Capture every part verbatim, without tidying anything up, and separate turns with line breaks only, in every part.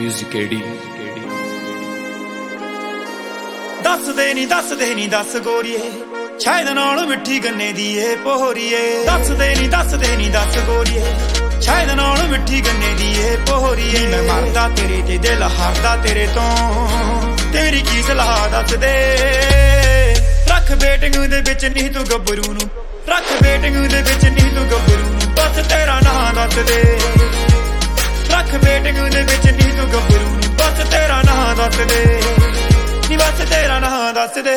music AD
दस दे नी दस दे नी दस गोरिए शायद नाल मिठी गन्ने दी ए पोहरीए दस दे नी दस दे नी दस गोरिए शायद नाल मिठी गन्ने दी ए पोहरीए मैं मरदा तेरे ते दिल हारदा तेरे तो तेरी की सलाह दस दे रख बेटिंग दे विच नहीं तू गब्बरू नू रख बेटिंग दे विच नहीं तू गब्बरू नू बस तेरा नां दस दे रख बेटिंग दे विच नहीं तू गब्बरू नू बस तेरा नां दस दे नी बस तेरा नां दस दे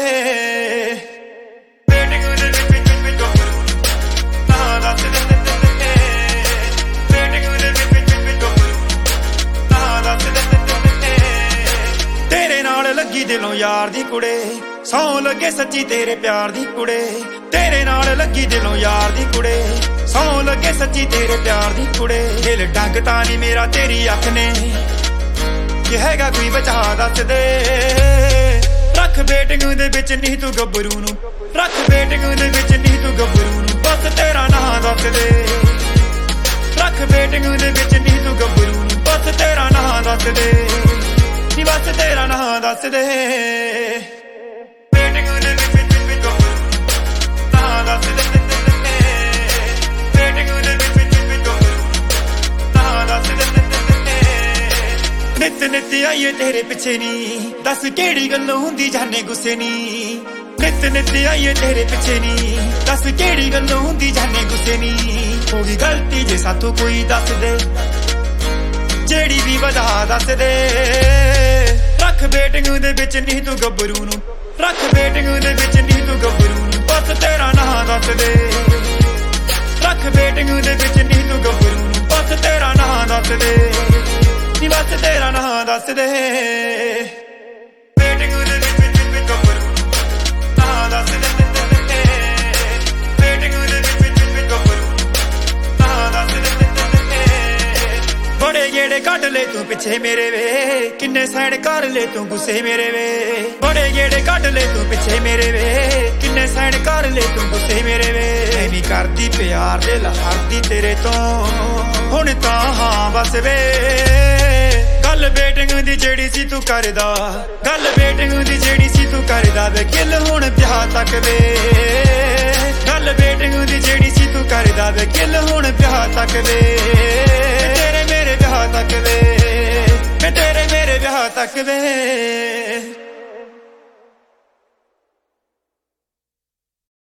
बेटिंग दे विच विच गब्बरू नू नां दस दे बेटिंग दे विच विच गब्बरू नू नां दस दे तेरे नाल लगी दिलों यार दी कुड़े सौ लगे सच्ची तेरे प्यार दी कुड़े तेरे नाल लगी दिलों यार दी कुड़े सौ लगे सच्ची तेरे प्यार दी कुड़े दिल डंगता नहीं मेरा तेरी अख ने कि हैगा कोई बचा दस दे रख बेटिंग दे विच नहीं तू गब्बरू नू रख बेटिंग दे विच नहीं तू गब्बरू नू बस तेरा नां दस दे रख बेटिंग दे विच नहीं तू गब्बरू नू बस तेरा नां दस दे नी बस तेरा नां दस दे बेटिंग दे विच विच गब्बरू नू नां दस दे नित नित आइए तेरे पिछे नी दस केड़ी गल्लों हुंदी जाने गुस्से नी नित नित आइए तेरे पिछे नी दस केड़ी गल्लों हुंदी जाने गुस्से नी होगी गलती जे साथों कोई दस दे जेड़ी भी वजह दस दे रख बेटिंग दे विच नहीं तू गब्बरू नू रख बेटिंग दे विच नहीं तू गब्बरू नू बस तेरा नां दस दे रख बेटिंग दे विच नहीं तू गब्बरू नू बस तेरा नां दस दे नी बस तेरा नां दस दे बेटिंग दे विच विच गब्बरू नू नां दस दे बेटिंग दे विच विच गब्बरू नू नां दस दे बड़े गेड़े कट ले तू पिछे मेरे वे किन्ने सैन कर ले तू गुस्से मेरे वे बड़े गेड़े कट ले तू पिछे मेरे वे किन्ने सैन कर ले तू गुस्से मेरे वे नहीं करदी प्यार दिल हारदी तेरे तो हुण तां हां बस वे गल बेटिंग दी जेड़ी सी तू करदा गल बेटिंग दी जेड़ी सी तू करदा वे किल हुण ब्याह तक वे गल बेटिंग दी जेड़ी सी तू करदा वे किल हुण ब्याह तक वे तेरे मेरे ब्याह तक वे तेरे मेरे ब्याह तक वे